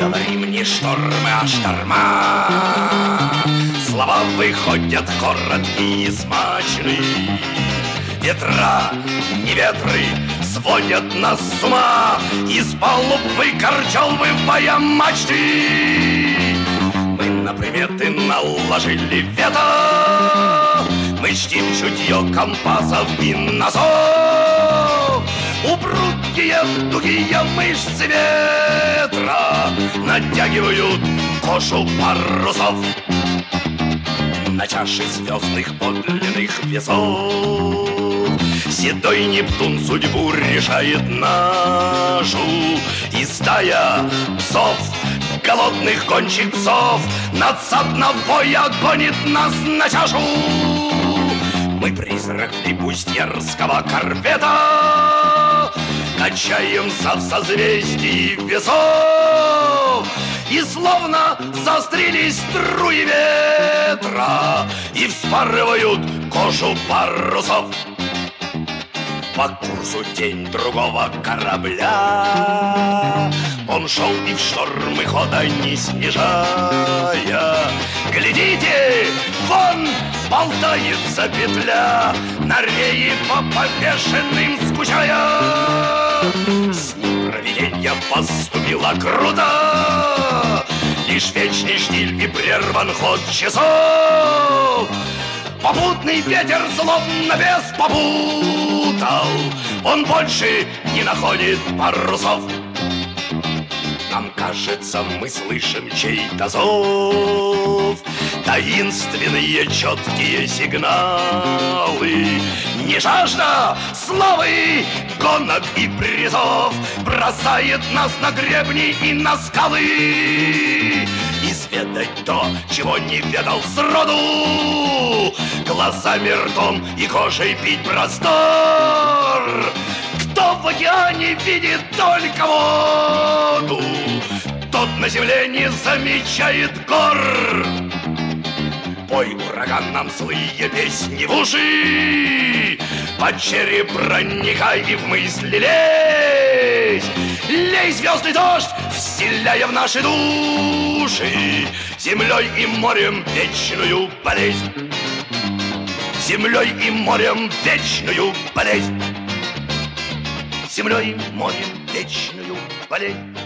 Говорим не штормы, а шторма. Слова выходят короткие и смачные. Ветра, не ветры сводят нас с ума. Из палубы корчел выбывая мачты. Мы на приметы наложили вето. Мы чтим чутье компасов и носов. Упругие тугие мышцы ветра натягивают кошу парусов. На чаше звездных подлинных весов седой Нептун судьбу решает нашу. И стая псов, голодных гончих псов, надсадного гонит нас на чашу. Мы призрак флибустьерского корвета, качаемся в созвездии весов. И словно заострились струи ветра и вспарывают кожу парусов. По курсу тень другого корабля он шел и в шторм и хода не снижая. Глядите, вон болтается петля, на рее по повешенным скучая. С ним провиденье поступило круто, лишь вечный штиль и прерван ход часов. Попутный ветер злобно без попутал, он больше не находит парусов. Нам кажется, мы слышим чей-то зов, таинственные четкие сигналы. Не жажда славы, гонок и призов бросает нас на гребни и на скалы. Изведать то, чего не ведал сроду, глазами, ртом и кожей пить простор. Кто в океане видит только воду, тот на земле не замечает гор. Пой, ураган, нам злые песни в уши, под череп проникай и в мысли лезь. Лей, звездный дождь, вселяя в наши души землей и морем вечную болезнь. Землей и морем вечную болезнь. Землей и морем вечную болезнь.